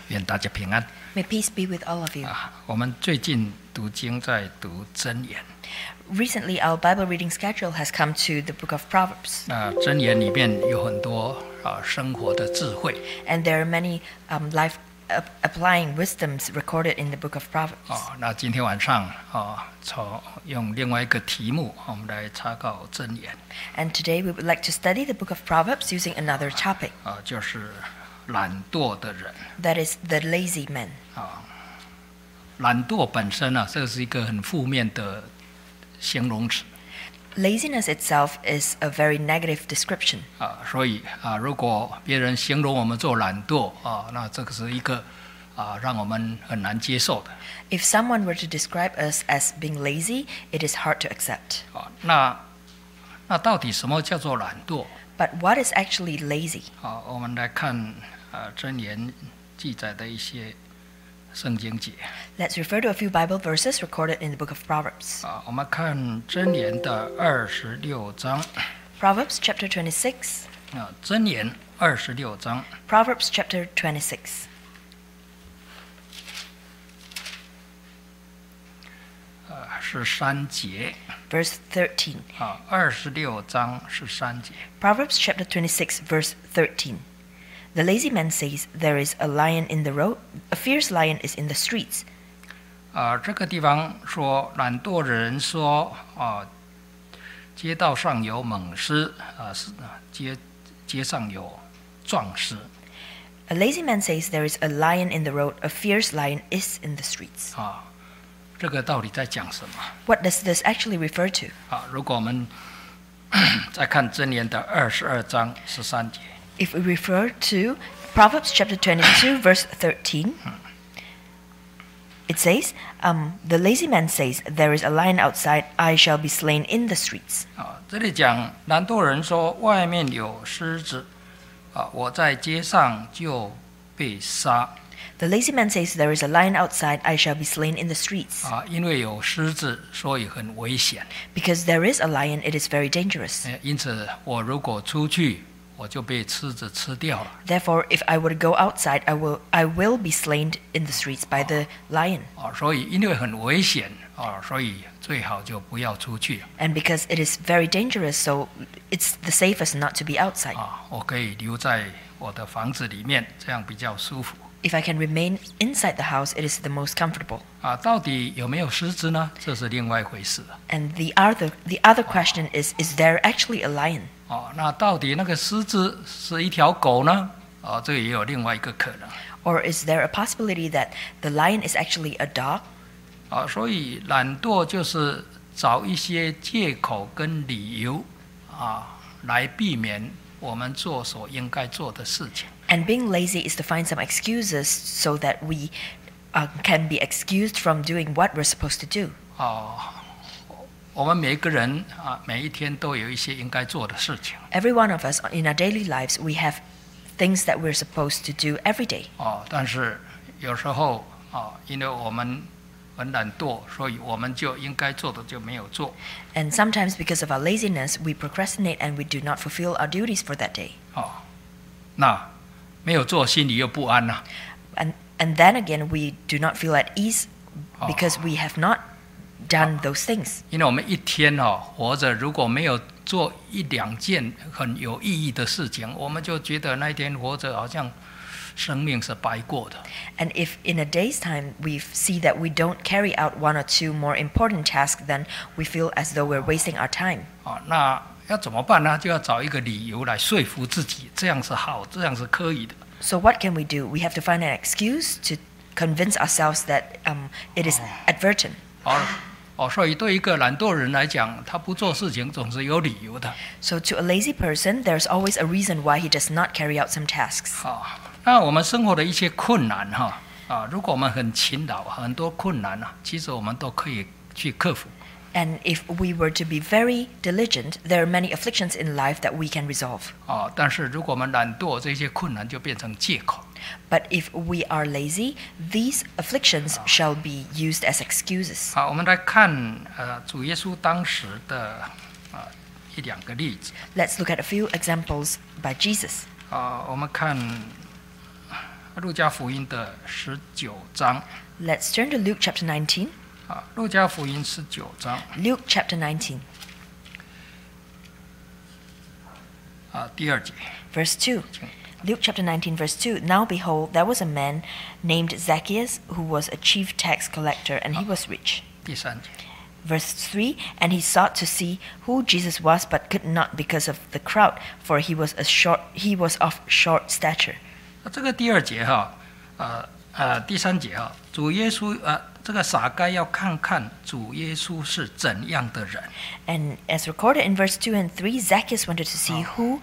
愿大家平安。 May peace be with all of you. 我们最近读经在读箴言。 Recently, our Bible reading schedule has come to the book of Proverbs. 箴言里面有很多生活的智慧。 And there are many life applying wisdoms recorded in the book of Proverbs. 那今天晚上用另外一个题目，我们来查考箴言。 And today we would like to study the book of Proverbs using another topic. 就是懒惰的人。 That is the lazy man. 懒惰本身这是一个很负面的形容词。 Laziness itself is a very negative description. 所以如果别人形容我们做懒惰那这个是一个让我们很难接受的。 If someone were to describe us as being lazy, it is hard to accept. 那到底什么叫做懒惰？ But what is actually lazy? 我们来看箴言记载的一些圣经节。 Let's refer to a few Bible verses recorded in the book of Proverbs. 我们看箴言的26章。 Proverbs chapter 26. 箴言26章。 Proverbs chapter 26. 13节。 Verse 13. 26章13节。 Proverbs chapter 26 verse 13. The lazy man says, there is a lion in the road, a fierce lion is in the streets. 这个地方说懒惰人说街道上有猛狮街上有壮狮。 A lazy man says, there is a lion in the road, a fierce lion is in the streets. 这个到底在讲什么？ What does this actually refer to? 如果我们再看箴言的22章13节。 If we refer to Proverbs chapter 22 verse 13, it says, the lazy man says, there is a lion outside, I shall be slain in the streets. 这里讲懒惰人说外面有狮子我在街上就被杀。 The lazy man says, there is a lion outside, I shall be slain in the streets. 因为有狮子所以很危险。 Because there is a lion, it is very dangerous. 因此我如果出去我就被狮子吃掉了。 Therefore, if I were to go outside, I will be slain in the streets by the lion. 所以因为很危险所以最好就不要出去。 And because it is very dangerous, so it's the safest not to be outside. 我可以留在我的房子里面，这样比较舒服。 If I can remain inside the house, it is the most comfortable. 到底有没有狮子呢？这是另外一回事。 And the other question is there actually a lion? 那到底那个狮子是一条狗呢？这个也有另外一个可能。 Or is there a possibility that the lion is actually a dog? 所以懒惰就是找一些借口跟理由来避免我们做所应该做的事情。 And being lazy is to find some excuses so that we can be excused from doing what we're supposed to do. 我们每一个人每一天都有一些应该做的事情。 Every one of us in our daily lives, we have things that we're supposed to do every day. 但是有时候因为我们很懒惰，所以我们就应该做的就没有做。 And sometimes because of our laziness, we procrastinate and we do not fulfill our duties for that day. 那没有做，心里又不安了。 And then again, we do not feel at ease because we have not done those things. 因为我们一天活着，如果没有做一两件很有意义的事情，我们就觉得那一天活着好像生命是白过的。 And if in a day's time we see that we don't carry out one or two more important tasks, then we feel as though we're wasting our time. 那要怎么办呢？就要找一个理由来说服自己，这样是好，这样是可以的。 So what can we do? We have to find an excuse to convince ourselves that it is advertent. 所以对一个懒惰人来讲，他不做事情总是有理由的。 So to a lazy person, there's always a reason why he does not carry out some tasks. 那我们生活的一些困难如果我们很勤劳，很多困难其实我们都可以去克服。 And if we were to be very diligent, there are many afflictions in life that we can resolve. 但是如果我们懒惰，这些困难就变成借口。 But if we are lazy, these afflictions shall be used as excuses. 我们来看主耶稣当时的一两个例子。 Let's look at a few examples by Jesus. 我们看路加福音的19章 Let's turn to Luke chapter 19. 啊，路加福音19章 Luke chapter 19, 啊第2节， verse 2. Luke chapter 19, verse 2. Now behold, there was a man named Zacchaeus who was a chief tax collector, and he was rich. 第3节。 Verse 3. And he sought to see who Jesus was, but could not because of the crowd, for he was of short stature. 这个第2节哈，第3节哈，主耶稣这个撒该要看看主耶稣是怎样的人。 And as recorded in verse 2 and 3, Zacchaeus wanted to see who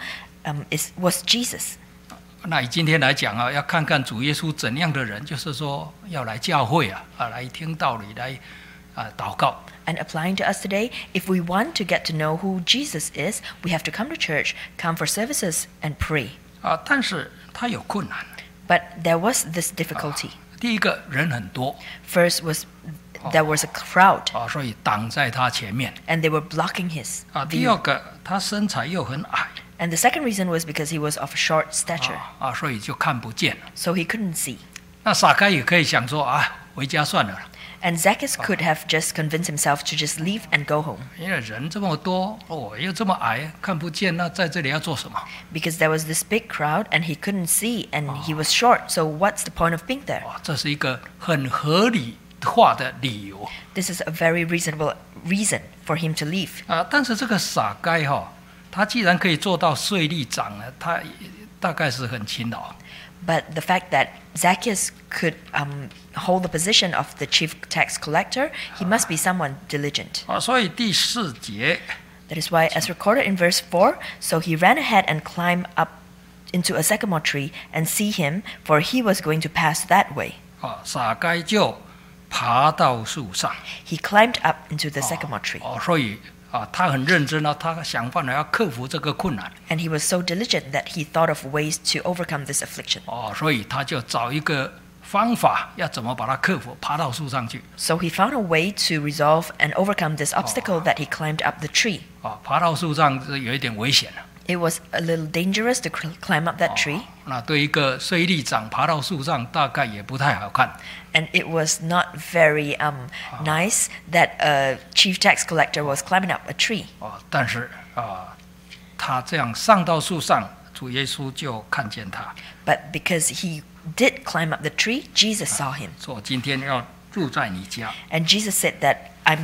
was Jesus. 那以今天来讲啊，要看看主耶稣怎样的人，就是说要来教会来听道理，来祷告。 And applying to us today, if we want to get to know who Jesus is, we have to come to church, come for services, and pray. 但是他有困难。 But there was this difficulty. 第一个人很多 First was there was a crowd, 所以挡在他前面。 and they were blocking his 第 view. 二个他身材又很矮 And the second reason was because he was of short stature, 所以就看不见。 so he couldn't see. 那撒该也可以想说回家算了， And Zacchaeus could have just convinced himself to just leave and go home, 因为人这么多，我又这么矮，看不见，那在这里要做什么？ because there was this big crowd and he couldn't see and he was short, so what's the point of being there? 这是一个很合理化的理由 This is a very reasonable reason for him to leave. 但是这个撒该他既然可以做到税吏长呢，他大概是很勤劳。 But the fact that Zacchaeus could hold the position of the chief tax collector, he must be someone diligent. 所以第4节 That is why, as recorded in verse 4, so he ran ahead and climbed up into a sycamore tree and see him, for he was going to pass that way. 撒该就爬到树上。 He climbed up into the sycamore tree. 所以他很认真他想办法要克服这个困难。 And he was so diligent that he thought of ways to overcome this affliction. 所以他就找一个方法，要怎么把它克服，爬到树上去。 So he found a way to resolve and overcome this obstacle that he climbed up the tree. 爬到树上是有一点危险了。 It was a little dangerous to climb up that tree. 那对一个税吏长爬到树上，大概也不太好看。 And it was not very nice that a chief tax collector was climbing up a tree. 但是他这样上到树上，主耶稣就看见他， But because he did climb up the tree, Jesus saw him. 说今天要住在你家。 And Jesus said that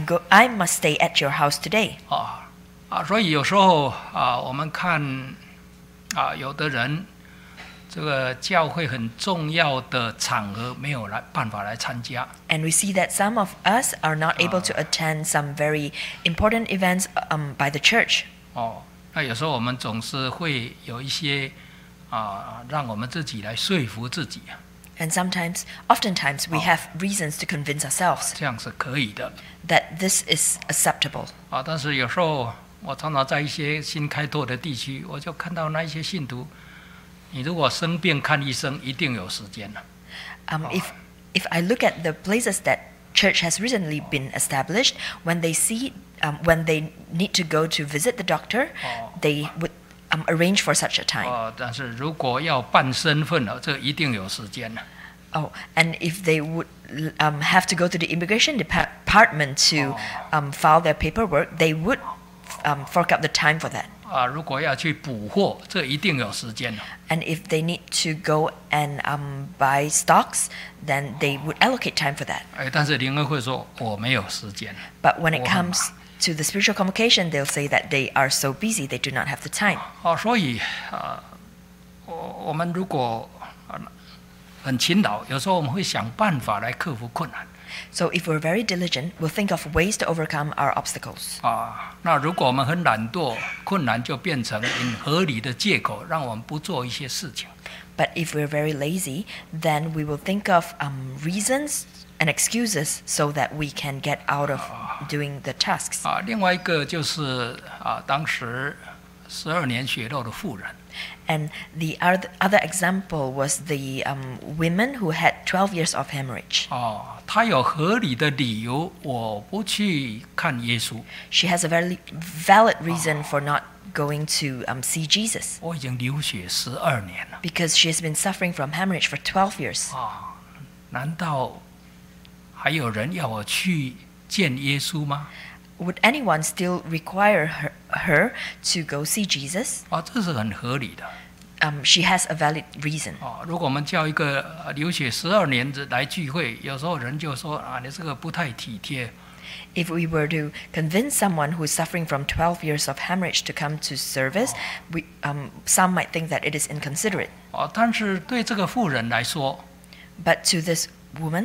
I must stay at your house today. 所以有时候我们看有的人这个教会很重要的场合没有办法来参加。 And we see that some of us are not able to attend some very important events by the church. 那有时候我们总是会有一些让我们自己来说服自己 And oftentimes we have reasons to convince ourselves 这样是可以的 that this is acceptable. 但是有时候我常常在一些新开拓的地区，我就看到那一些信徒，你如果生病看医生，一定有时间了。 If I look at the places that church has recently been established, when they need to go to visit the doctor, they would arrange for such a time. 但是如果要办身份了，这一定有时间了。 And if they would have to go to the immigration department to file their paperwork, they would fork out the time for that. 如果要去补货，这一定有时间了。 And if they need to go and buy stocks, then they would allocate time for that. 但是灵恩会说我没有时间。 But when it comes to the spiritual convocation, they'll say that they are so busy they do not have the time. 所以我们如果很勤劳，有时候我们会想办法来克服困难。 So if we're very diligent, we'll think of ways to overcome our obstacles. 那如果我们很懒惰，困难就变成很合理的借口，让我们不做一些事情。 But if we're very lazy, then we will think of reasons and excuses so that we can get out of doing the tasks. 另外一个就是当时12年血漏的妇人。 And the other example was the women who had 12 years of hemorrhage. 她有合理的理由，我不去看耶稣。 She has a very valid reason for not going to see Jesus 我已经流血12年了 because she has been suffering from hemorrhage for 12 years. 啊！难道还有人要我去见耶稣吗？ Would anyone still require her to go see Jesus? 啊，这是很合理的 She has a valid reason. 啊！如果我们叫一个流血12年的来聚会，有时候人就说啊，你这个不太体贴。 If we were to convince someone who is suffering from 12 years of hemorrhage to come to service, some might think that it is inconsiderate. 哦，但是对这个妇人来说， But to this woman,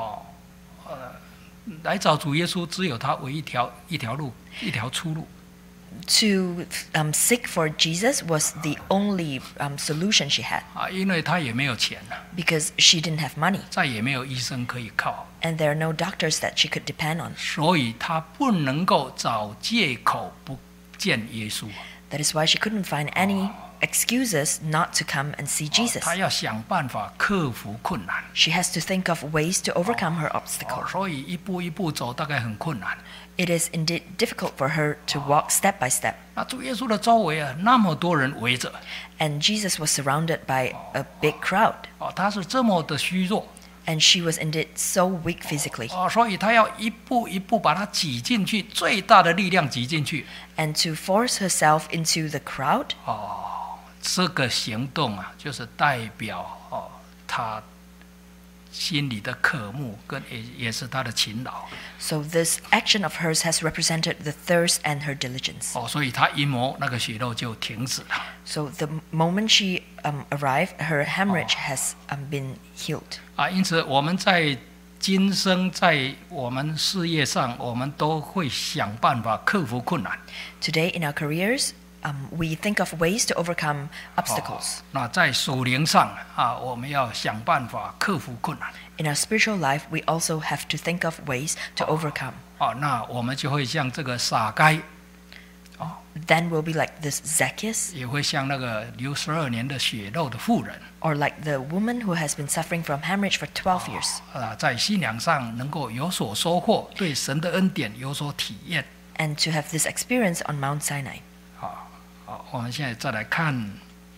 来找主耶稣只有他唯一一条路，一条出路。 to seek for Jesus was the only solution she had 啊，因为他也没有钱了， because she didn't have money 再也没有医生可以靠， and there are no doctors that she could depend on. 所以他不能够找借口不见耶稣。 That is why she couldn't find any excuses not to come and see Jesus. 他要想办法克服困难。 She has to think of ways to overcome her 哦， obstacle. 所以一步一步走，大概很困难。 It is indeed difficult for her to walk step by step. 那主耶稣的周围啊，那么多人围着， And Jesus was surrounded by a big crowd. 哦，他是这么的虚弱， And she was indeed so weak physically. 哦，所以他要一步一步把它挤进去，最大的力量挤进去。 And to force herself into the crowd, 哦，这个行动啊，就是代表他心里的渴慕，跟也是他的勤劳。 so this action of hers has represented the thirst and her diligence. 哦，所以他一摸那个血肉就停止了。 So the moment she arrived, her hemorrhage has been healed. 啊，因此我们在今生在我们事业上，我们都会想办法克服困难。 Today in our careers, we think of ways to overcome obstacles. 那在属灵上啊，我们要想办法克服困难。 In our spiritual life, we also have to think of ways to overcome. 哦，那我们就会像这个撒该， Then we'll be like this Zacchaeus, 也会像那个流12年的血肉的妇人 or like the woman who has been suffering from hemorrhage for 12 years, 啊，在信仰上能够有所收获，对神的恩典有所体验。 and to have this experience on Mount Sinai. 好，我们现在再来看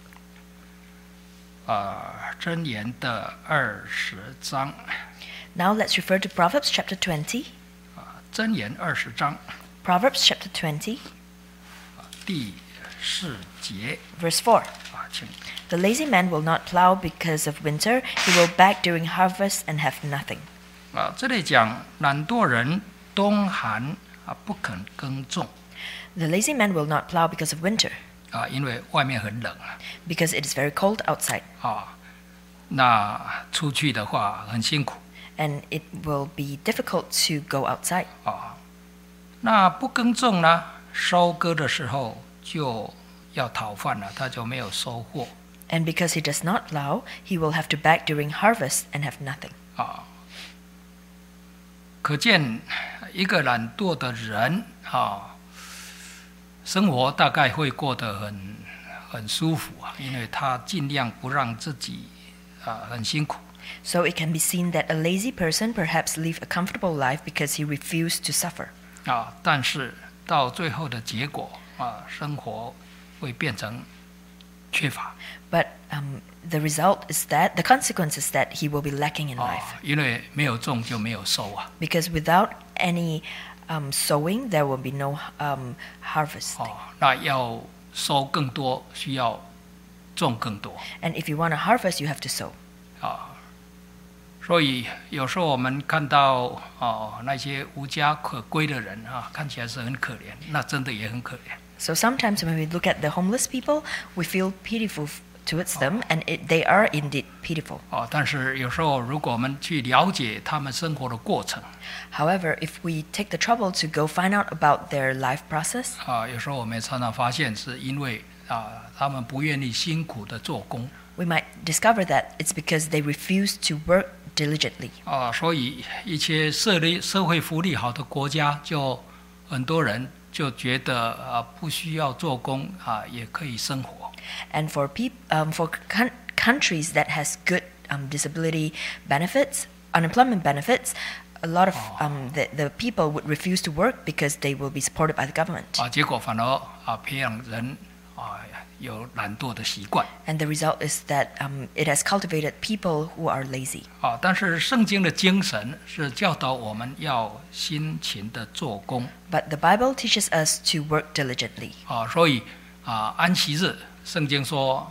箴言的20章， Now let's refer to Proverbs chapter 20. 箴言20章 Proverbs chapter 20, 第4节 verse 4. 啊，请 The lazy man will not plow because of winter. He will beg during harvest and have nothing. 啊，这里讲懒惰人冬寒啊不肯耕种 The lazy man will not plow because of winter, 啊，因为外面很冷 because it is very cold outside, 啊，那出去的话很辛苦 and it will be difficult to go outside. 啊。那不耕种呢，收割的时候就要讨饭了，他就没有收获 And because he does not plow, he will have to beg during harvest and have nothing. 啊。可见一个懒惰的人啊，生活大概会过得很舒服啊，因为他尽量不让自己很辛苦。 So it can be seen that a lazy person perhaps live a comfortable life because he refused to suffer. 啊，但是到最后的结果啊，生活会变成缺乏 But the result is that, the consequence is that he will be lacking in 啊 life. 因为没有种就没有收啊 Because without any sowing, there will be no harvest. 啊，那要收更多，需要种更多 And if you want to harvest, you have to sow. 啊。所以有时候我们看到那些无家可归的人啊，看起来是很可怜，那真的也很可怜。 So sometimes when we look at the homeless people, we feel pitiful towards them, and they are indeed pitiful. 但是有时候如果我们去了解他们生活的过程 However, if we take the trouble to go find out about their life process, 有时候我们也常常发现是因为他们不愿意辛苦的做工 we might discover that it's because they refuse to work diligently. 所以一些社会福利好的国家，就很多人就觉得不需要做工也可以生活。 And for countries that has good disability benefits, unemployment benefits, a lot of the people would refuse to work because they will be supported by the government. 结果反而培养人有懒惰的习惯。 And the result is that it has cultivated people who are lazy. 但是圣经的精神是教导我们要辛勤的做工。 But the Bible teaches us to work diligently. 所以安息日，圣经说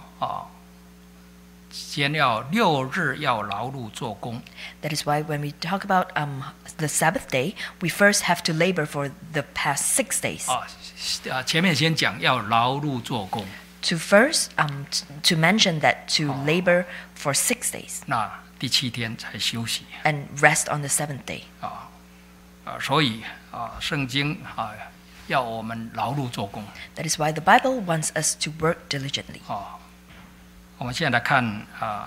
先要6日要劳碌做工。 That is why when we talk about the Sabbath day, we first have to labor for the past 6 days. 前面先讲要劳碌做工。 To first to mention that to labor for 6 days. 那第7天才休息。 And rest on the 7th day. 所以圣经要我们劳碌做工。 That is why the Bible wants us to work diligently. 我们现在来看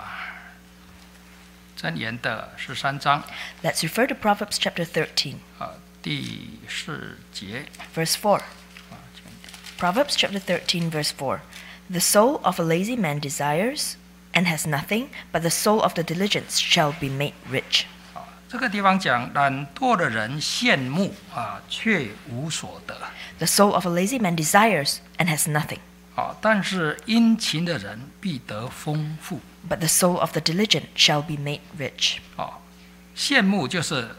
箴言的13章。 Let's refer to Proverbs chapter 13, 第4节。 verse 4. Proverbs chapter 13, verse 4. The soul of a lazy man desires and has nothing, but the soul of the diligent shall be made rich. 这个地方讲懒惰的人羡慕却无所得。 The soul of a lazy man desires and has nothing, 但是殷勤的人必得丰富。 but the soul of the diligent shall be made rich. 羡慕就是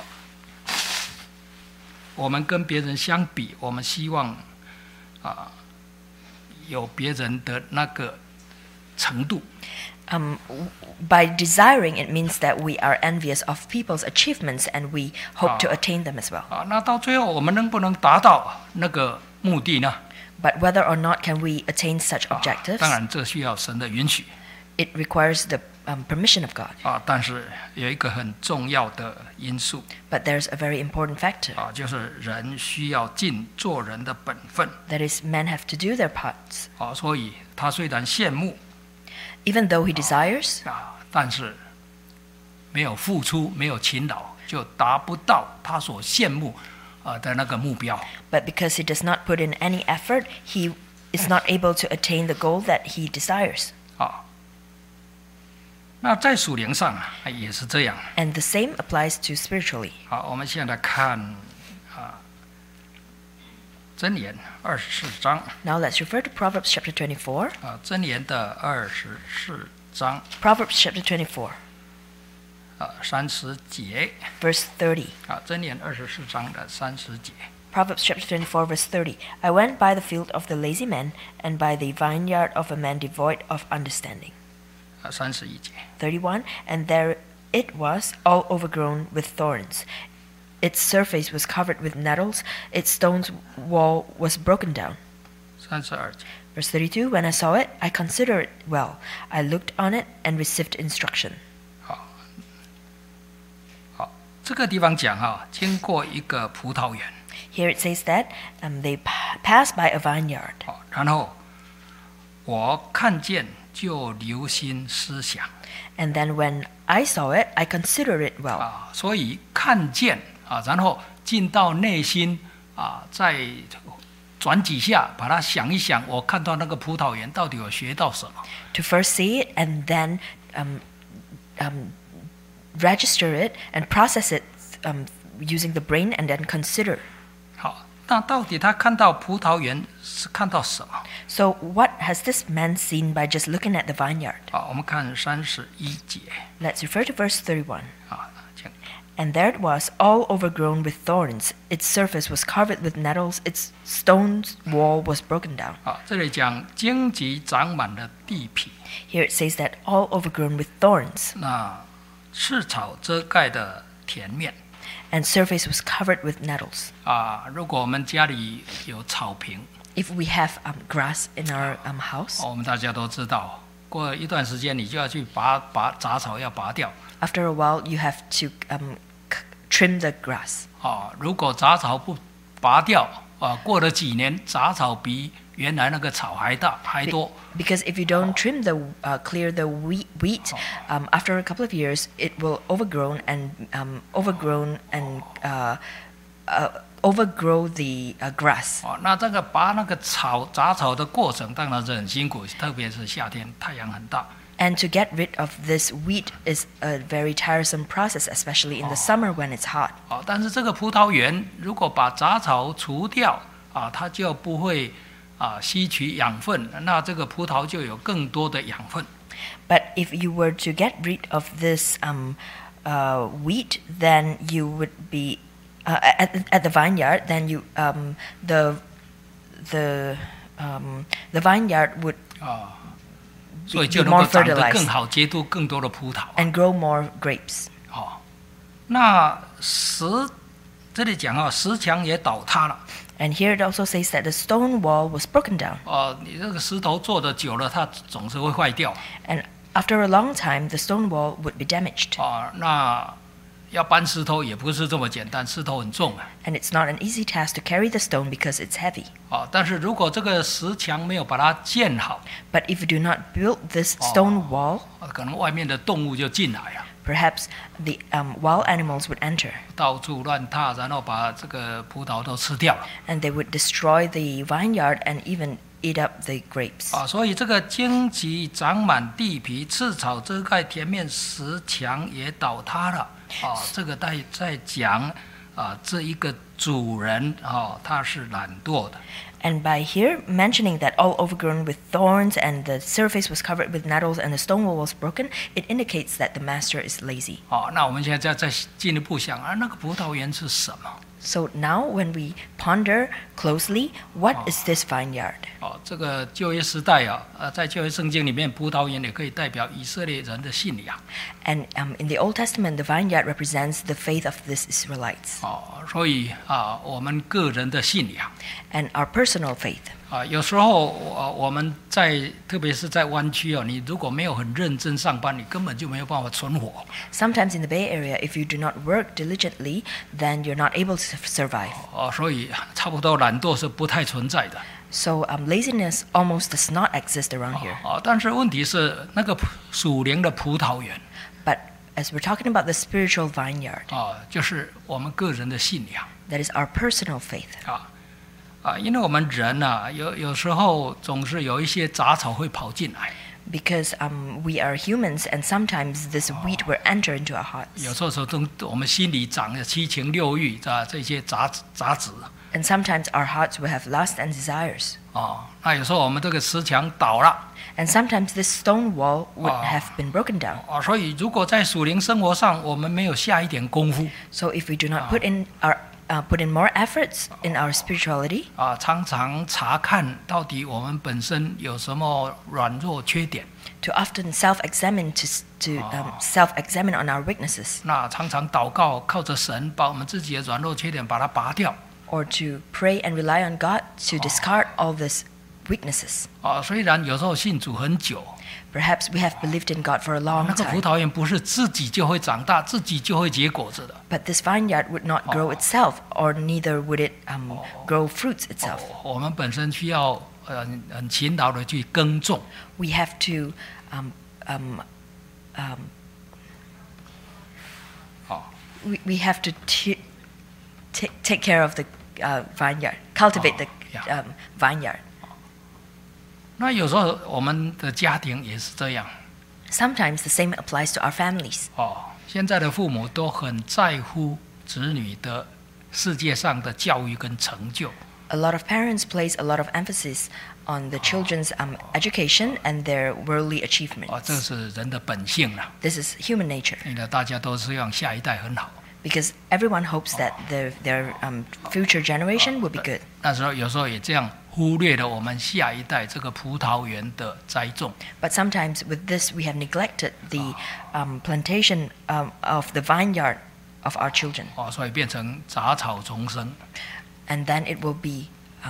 我们跟别人相比，我们希望有别人的那个程度。 By desiring, it means that we are envious of people's achievements and we hope to attain them as well. 那到最后我们能不能达到那个目的呢？ But whether or not can we attain such 当 objectives, 然这需要神的允许。 it requires the permission of God. 但是有一个很重要的因素 But there's a very important factor. 就是人需要尽做人的本分。 That is, men have to do their parts. 所以他虽然羡慕 Even though he desires, 但是没有付出，没有勤劳，就达不到他所羡慕的那个目标。 but because he does not put in any effort, he is not able to attain the goal that he desires. 那在属灵上也是这样。 And the same applies to spiritually. 我们现在看箴言24章。 Now let's refer to Proverbs chapter 24. 箴言的24章 Proverbs chapter 24, 30节。 verse 30. 箴言24章的30节。 Proverbs chapter 24, verse 30. I went by the field of the lazy man, and by the vineyard of a man devoid of understanding. 31节。 31. And there it was, all overgrown with thorns. Its surface was covered with nettles. Its stone's wall was broken down. 32节。 Verse 32. When I saw it, I considered it well. I looked on it and received instruction. 这个地方讲经过一个葡萄园。 Here it says that they passed by a vineyard. 然后我看见就留心思想。 And then when I saw it, I considered it well. 所以看见然后进到内心再转几下，把它想一想，我看到那个葡萄园到底有学到什么？ To first see it and then register it and process it using the brain and then consider. 好，那到底他看到葡萄园是看到什么？ So what has this man seen by just looking at the vineyard? 我们看31节。 Let's refer to verse 31. 请 And there it was, all overgrown with thorns. Its surface was covered with nettles. Its stone's wall was broken down. 这里讲荆棘长满了地皮， Here it says that all overgrown with thorns, 那赤草遮盖的田面。 and surface was covered with nettles. 如果我们家里有草坪， If we have grass in our house, 我们大家都知道，过一段时间你就要去拔杂草，要拔掉。 after a while you have to trim the grass. 如果杂草不拔掉，过了几年，杂草比原来那个草还大还多。 Because if you don't trim clear the wheat, after a couple of years, it will overgrown and overgrow the grass. 哦，那这个拔那个杂草的过程当然是很辛苦，特别是夏天太阳很大。 And to get rid of this weed is a very tiresome process, especially in the summer when it's hot. 哦，但是这个葡萄园如果把杂草除掉啊，它就不会吸取养分，那这个葡萄就有更多的养分。 But if you were to get rid of this wheat, then you would be at the vineyard. Then you the vineyard would 所以就能够长得更好，结出更多的葡萄 and grow more grapes. 哦，那这里讲石墙也倒塌了。 And here it also says that the stone wall was broken down. 哦，你这个石头做的久了，它总是会坏掉。 And after a long time, the stone wall would be damaged. 哦，那要搬石头也不是这么简单，石头很重啊。 And it's not an easy task to carry the stone because it's heavy. 哦，但是如果这个石墙没有把它建好， But if you do not build this stone wall, 可能外面的动物就进来了。 perhaps the wild animals would enter. 到处乱踏，然后把这个葡萄都吃掉了。 And they would destroy the vineyard and even eat up the grapes. 所以这个荆棘长满地皮，赤草遮盖田面，石墙也倒塌了。这个在讲这一个主人他是懒惰的。 And by here mentioning that all overgrown with thorns and the surface was covered with nettles and the stone wall was broken, it indicates that the master is lazy. 那我们现在再进一步想那个葡萄园是什么？ So now when we ponder closely, what is this vineyard? 这个旧约时代在旧约圣经里面，葡萄园也可以代表以色列人的信仰。 And in the Old Testament, the vineyard represents the faith of these Israelites. 所以我们个人的信仰 and our personal faith. 有时候我们特别是在湾区你如果没有很认真上班，你根本就没有办法存活。 Sometimes in the Bay Area, if you do not work diligently, then you're not able to survive. 所以差不多懒惰是不太存在的。 So laziness almost does not exist around here. 但是问题是那个属灵的葡萄园。 But as we're talking about the spiritual vineyard, 就是我们个人的信仰。 that is our personal faith. 因为我们人有时候总是有一些杂草会跑进来。 Because we are humans, and sometimes this weed will enter into our hearts. 有时候我们心里长的七情六欲这些杂质。 And sometimes our hearts will have lust and desires. 那有时候我们这个石墙倒了。 And sometimes this stone wall would have been broken down. 所以如果在属灵生活上我们没有下一点功夫， So if we do not put in more efforts in our spirituality, 常常查看到底我们本身有什么软弱缺点， to often self-examine self-examine on our weaknesses, 那常常祷告，靠着神把我们自己的软弱缺点把它拔掉。 or to pray and rely on God to discard all these weaknesses. 虽然有时候信主很久， Perhaps we have believed in God for a long 那个葡 time, 萄园不是自己就会长大，自己就会结果子的。 but this vineyard would not grow itself, or neither would it grow fruits itself. 我们本身需要很勤劳的去耕种。 We have to we have to take care of the vineyard, cultivate the vineyard. 那有时候我们的家庭也是这样。 Sometimes the same applies to our families. 现在的父母都很在乎子女的世界上的教育跟成就。 A lot of parents place a lot of emphasis on the children's education and their worldly achievements. 这是人的本性啦。 This is human nature. 因为大家都希望下一代很好。 Because everyone hopes that their future generation will be good. 那时候有时候也这样忽略了我们下一代这个葡萄园的栽种。 But sometimes with this we have neglected the plantation of the vineyard of our children. 所以变成杂草丛生。 And then it will be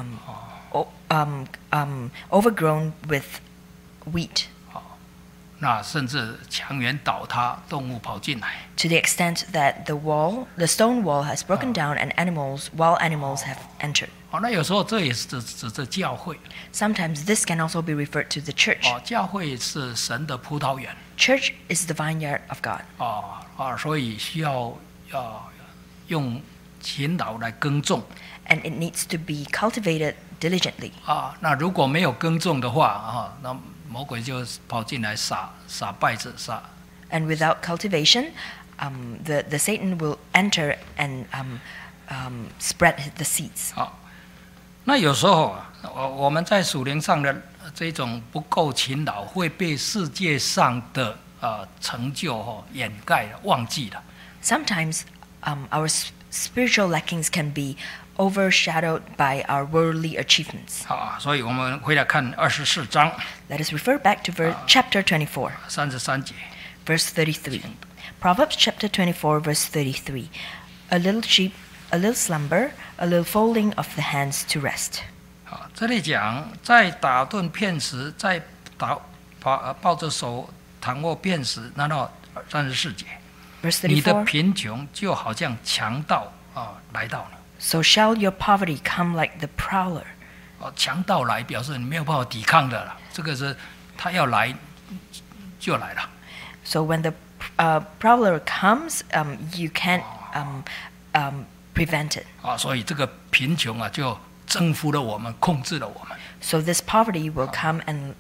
overgrown with wheat. 那甚至墙垣倒塌，动物跑进来。 To the extent that the stone wall has broken down and wild animals have entered. 那有时候这也是指着教会。 Sometimes this can also be referred to the church. 教会是神的葡萄园。 Church is the vineyard of God. 所以需要用勤劳来耕种。 and it needs to be cultivated diligently. 那如果没有耕种的话，那魔鬼就跑进来撒稗子撒。 And without cultivation, the Satan will enter and spread the seeds. 那有时候我们在属灵上的这种不够勤劳，会被世界上的成就掩盖了、忘记了。 Sometimes our spiritual lackings can be overshadowed by our worldly achievements. 所以我们回来看24章。 Let us refer back to chapter 24, 33节。 verse 33. Proverbs chapter 24, verse 33. A little sheep, a little slumber, a little folding of the hands to rest. 这里讲在打盹片时，在抱着手躺卧片时，然后34节， Verse 你的 34. 贫穷就好像强盗来到了。 So shall your poverty come like the prowler. 强盗来表示你没有办法抵抗的了，这个是他要来就来了。 So when the prowler comes, you can't prevent it. 所以这个贫穷就征服了我们，控制了我们。 So this poverty will come and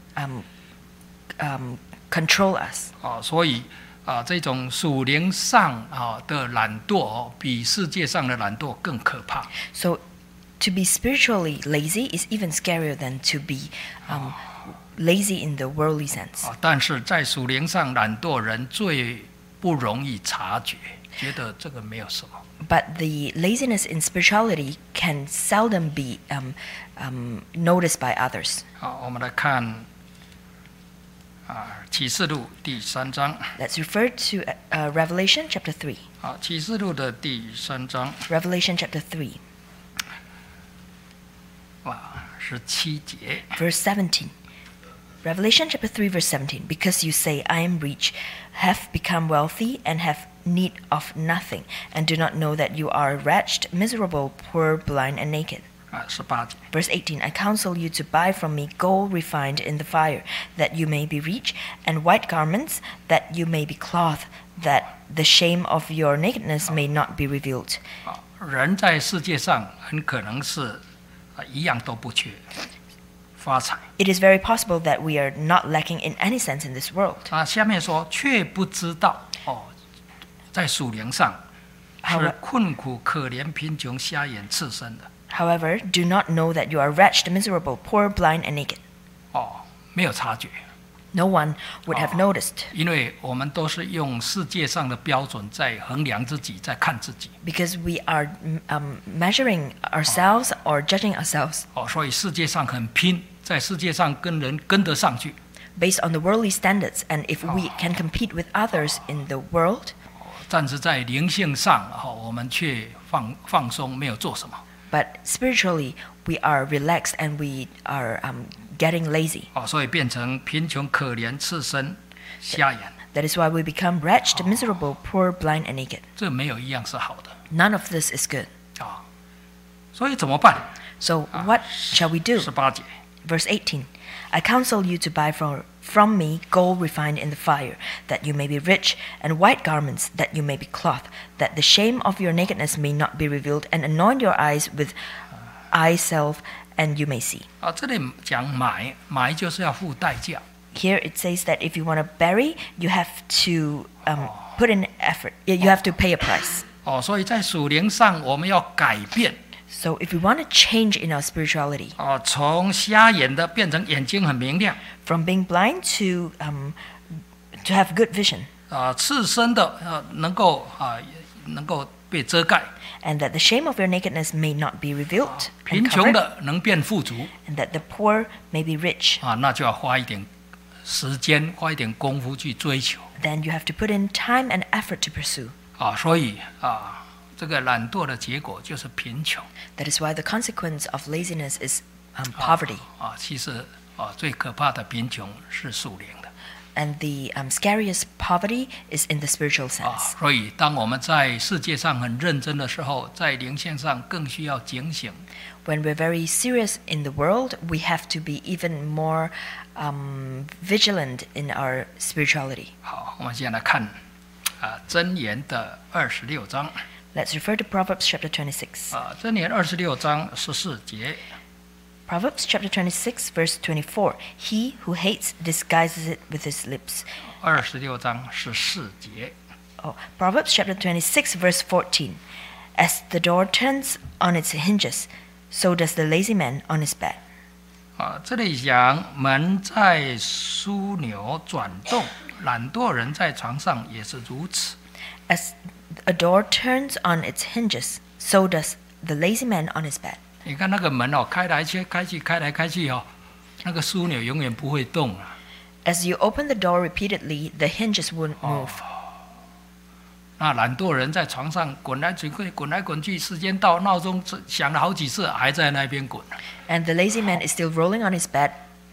control us. 所以这种属灵上的懒惰比世界上的懒惰更可怕。 So to be spiritually lazy is even scarier than to be lazy in the worldly sense. 但是在属灵上懒惰人最不容易察觉，觉得这个没有什么。 But the laziness in spirituality can seldom be noticed by others. 我们来看启示录第3章。 Let's refer to Revelation chapter 3. 启示录的第3章。 Revelation chapter 3, 17节。 verse 17. Revelation chapter 3, verse 17. Because you say, I am rich, have become wealthy, and have need of nothing, and do not know that you are wretched, miserable, poor, blind, and naked. 18节。 Verse 18. I counsel you to buy from me gold refined in the fire, that you may be rich, and white garments, that you may be clothed, that the shame of your nakedness may not be revealed. 人在世界上很可能是一样都不缺，发财。 It is very possible that we are not lacking in any sense in this world. 下面说却不知道在属灵上是困苦、可怜、贫穷、瞎眼、赤身的。 However, do not know that you are wretched, miserable, poor, blind, and naked. 没有察觉。 No one would have noticed, 因为我们都是用世界上的标准在衡量自己，在看自己。 because we are measuring ourselves or judging ourselves 所以世界上很拼，在世界上跟人跟得上去。 based on the worldly standards. And if we can compete with others in the world, 但是在灵性上，我们却放松，没有做什么。 but spiritually we are relaxed and we are getting lazy. 所以变成贫穷、可怜、赤身、瞎眼。 That is why we become wretched, miserable, poor, blind, and naked. 这没有一样是好的。 None of this is good. 所以怎么办？ So what shall we do? 18节。 Verse 18. I counsel you to buy from me gold refined in the fire, that you may be rich, and white garments, that you may be clothed, that the shame of your nakedness may not be revealed, and anoint your eyes with eye salve, and you may see. 这里讲买就是要付代价。 Here it says that if you want to bury, you have to put in effort. You have to pay a price. 所以在属灵上我们要改变。 So if we want to change in our spirituality, 从瞎眼的变成眼睛很明亮。 from being blind to have good vision, 赤身的能够被遮盖。 and that the shame of your nakedness may not be revealed 贫 and 穷 covered, 的能变富足。 and that the poor may be rich. 那就要花一点时间，花一点功夫去追求。 Then you have to put in time and effort to pursue. 所以这个懒惰的结果就是贫穷。 That is why the consequence of laziness is poverty. 其实最可怕的贫穷是属灵的。 And the scariest poverty is in the spiritual sense. 所以当我们在世界上很认真的时候，在灵性上更需要警醒。 When we're very serious in the world, we have to be even more vigilant in our spirituality. 好，我们现在来看箴言的26章。 Let's refer to Proverbs chapter 26. 箴言26章14节。 Proverbs chapter 26, verse 24. He who hates disguises it with his lips. 26章14节。 Proverbs chapter 26, verse 14. As the door turns on its hinges, so does the lazy man on his bed. 这里讲门在枢纽转动，懒惰人在床上也是如此。 As a door turns on its hinges, so does the lazy man on his bed. 你看那个门开来开去，开来开去那个枢纽永远不会动啊。 As you open the door repeatedly, the hinges won't move. 那懒惰人在床上滚来滚去，时间到，闹钟响了好几次，还在那边滚。 And the lazy man is still rolling on his bed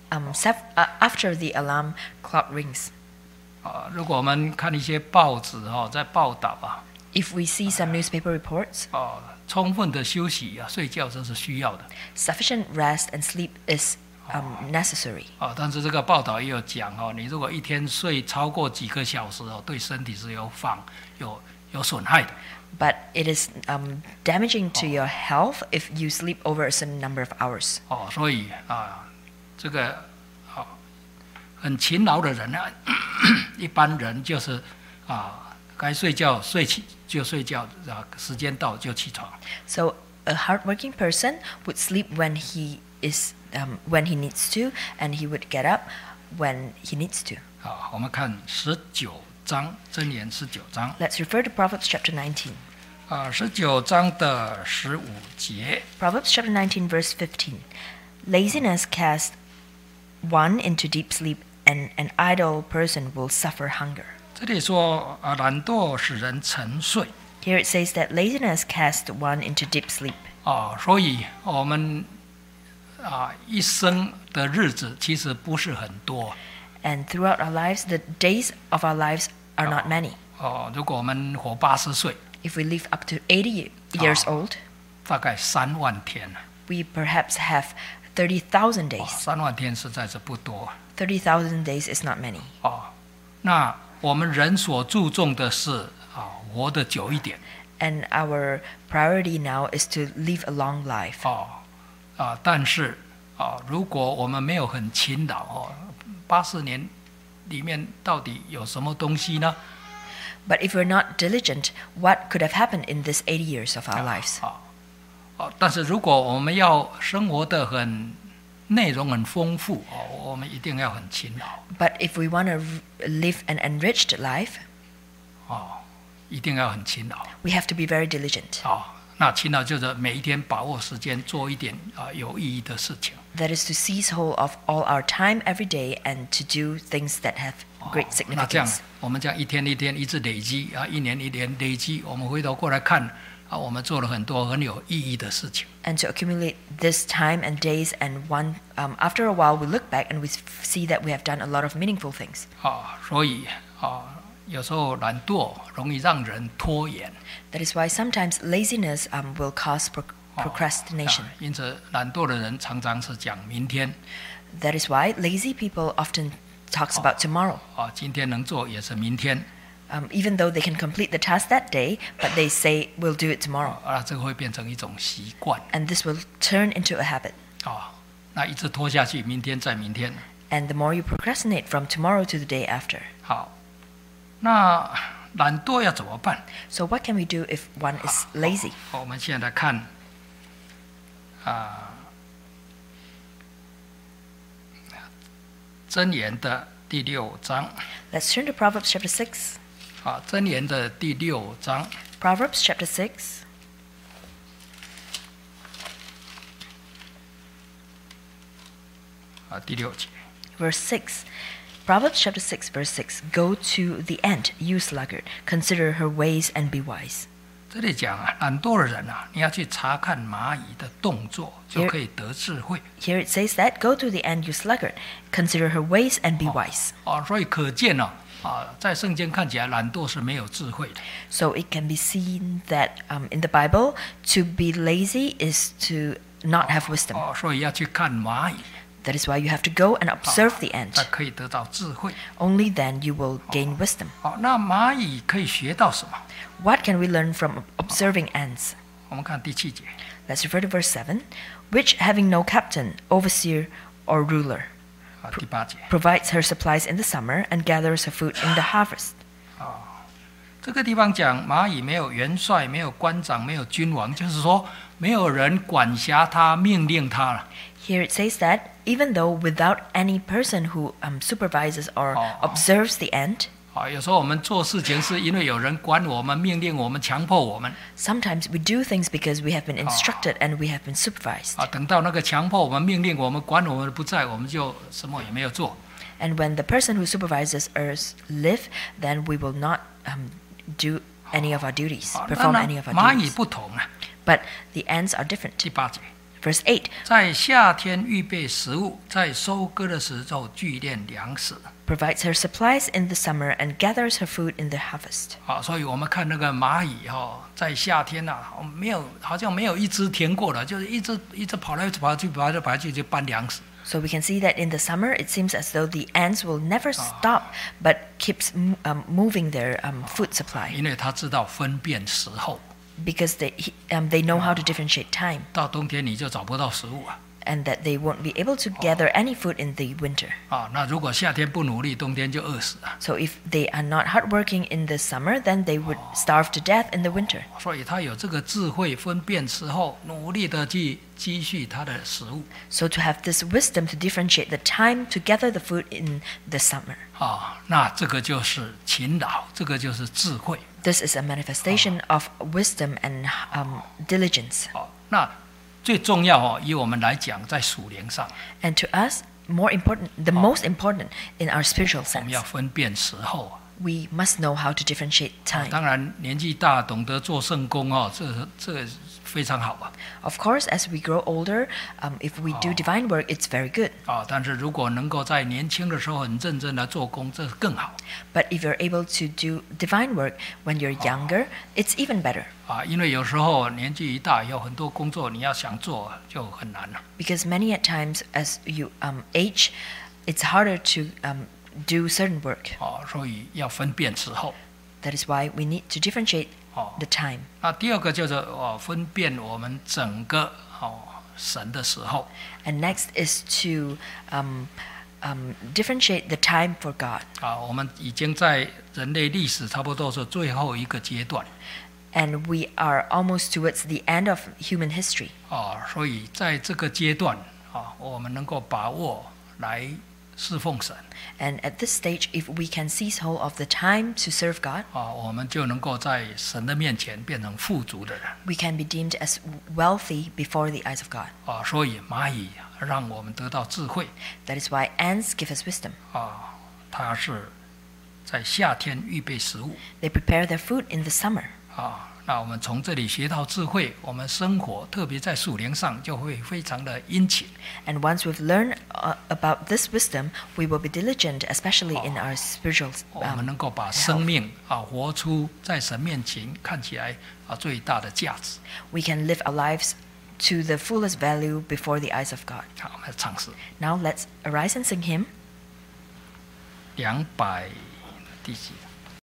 after the alarm clock rings. 如果我们看一些报纸在报道 If we see some newspaper reports, 充分的休息睡觉这是需要的。 sufficient rest and sleep is necessary. 但是这个报道也有讲你如果一天睡超过几个小时对身体是有损害的。 But it is damaging to your health if you sleep over a certain number of hours. 所以这个很勤劳的人呢，一般人就是该睡觉就睡觉，时间到就起床。 So a hardworking person would sleep when he needs to, and he would get up when he needs to. 我们看19章，箴言19章。 Let's refer to Proverbs chapter 19. 19章的15节。 Proverbs chapter 19, verse 15. Laziness casts one into deep sleep, and an idle person will suffer hunger. 这里说懒惰使人沉睡。 Here it says that laziness casts one into deep sleep. 所以我们一生的日子其实不是很多。 And throughout our lives, the days of our lives are not many. 如果我们活80岁 If we live up to 80 years old, 大概3万天。 we perhaps have 30,000 days. 3万天实在是不多。 30,000 days is not many. 那我们人所注重的是活得久一点。 And our priority now is to live a long life. 但是如果我们没有很勤劳84年里面到底有什么东西呢？ But if we're not diligent, what could have happened in this 80 years of our lives? 但是如果我们要生活得很内容很丰富我们一定要很勤劳。 But if we want to live an enriched life, 一定要很勤劳。 we have to be very diligent. 那勤劳就是每一天把握时间做一点有意义的事情。 That is to seize hold of all our time every day and to do things that have great 那这样 significance. 我们这样一天一天一直累积一年一年累积，我们回头过来看我们做了很多很有意义的事情。 And to accumulate this time and days, and after a while we look back and we see that we have done a lot of meaningful things. 所以有时候懒惰容易让人拖延。 That is why sometimes laziness will cause procrastination. 因此懒惰的人常常是讲明天。 That is why lazy people often talks about tomorrow. 今天能做也是明天。 Even though they can complete the task that day, but they say we'll do it tomorrow. 这个会变成一种习惯。 And this will turn into a habit. 那一直拖下去，明天再明天。 And the more you procrastinate from tomorrow to the day after. 好，那懒惰要怎么办？ So what can we do if one is lazy? 我们现在来看箴言的第6章。 Let's turn to Proverbs chapter 6. 箴言的第6章。 Proverbs chapter 6. 第6节。 Verse 6. Proverbs chapter 6, verse 6. Go to the ant, you sluggard. Consider her ways and be wise. 这里讲懒惰的人你要去查看蚂蚁的动作，就可以得智慧。 Here it says that, go to the ant, you sluggard. Consider her ways and be wise. 所以可见在圣经看起来懒惰是没有智慧的。 So it can be seen that in the Bible, to be lazy is to not have wisdom. 所以要去看蚂蚁。 That is why you have to go and observe the 才 ant. 可以得到智慧。 Only then you will gain wisdom. 好，那蚂蚁可以学到什么？ What can we learn from observing ants? 我们看第7节。 Let's refer to verse 7. Which, having no captain, overseer, or ruler, 第8节。 provides her supplies in the summer and gathers her food in the harvest. 这个地方讲蚂蚁没有元帅，没有官长，没有君王，就是说没有人管辖它、命令它了。 Here it says that even though without any person who supervises or observes the ant, 有时候我们做事情是因为有人管我们、命令我们、强迫我们。 sometimes we do things because we have been instructed and we have been supervised. 等到那个强迫我们、命令我们、管我们不在，我们就什么也没有做。 And when the person who supervises us live, then we will not do any of our duties, perform any of our 蚂蚁 duties. 不同啊。 But the ants are different. 第8节。 Verse 8. 在夏天预备食物，在收割的时候聚敛粮食。 Provides her supplies in the summer and gathers her food in the harvest. 所以我们看那个蚂蚁在夏天没有，好像没有一只停过了，就是一直跑来跑去，跑来跑去就搬粮食。 So we can see that in the summer, it seems as though the ants will never stop, but keeps moving their food supply 因为它知道分辨时候。 because they know how to differentiate time, 到冬天你就找不到食物啊。 and that they won't be able to gather any food in the winter. 那如果夏天不努力，冬天就饿死了。 So if they are not hardworking in the summer, then they would starve to death in the winter. 所以他有这个智慧分辨时候，努力的去积蓄他的食物。 So to have this wisdom to differentiate the time to gather the food in the summer. 那这个就是勤劳，这个就是智慧。 This is a manifestation of wisdom and diligence. 那最重要以我们来讲，在属灵上， And to us, the most important in our spiritual 我们 sense, 要分辨时候。 we must know how to differentiate time. 当然，年纪大懂得做圣工这个非常好啊。 Of course, as we grow older, if we do divine work, it's very good. 但是如果能够在年轻的时候很认真来做工，这更好。 But if you're able to do divine work when you're younger, it's even better. 因为有时候年纪一大，有很多工作你要想做就很难了。 Because many at times, as you age, it's harder to do certain work. 所以要分辨时候。 That is why we need to differentiate the time. 那第二个就是分辨我们整个神的时候。 And next is to differentiate the time for God. 我们已经在人类历史差不多是最后一个阶段。 And we are almost towards the end of human history. 所以在这个阶段我们能够把握来侍奉神。 And at this stage, if we can seize hold of the time to serve God, 我们就能够在神的面前变成富足的人。 we can be deemed as wealthy before the eyes of God. 所以蚂蚁让我们得到智慧。 That is why ants give us wisdom. 它是在夏天预备食物。 They prepare their food in the summer. 那我们从这里学到智慧，我们生活特别在属灵上就会非常的殷勤。 And once we've learned about this wisdom, we will be diligent, especially in our spiritual 我们能够把生命活出在神面前看起来最大的价值。 we can live our lives to the fullest value before the eyes of God. 好，我们唱诗 Now let's arise and sing hymn 200第几？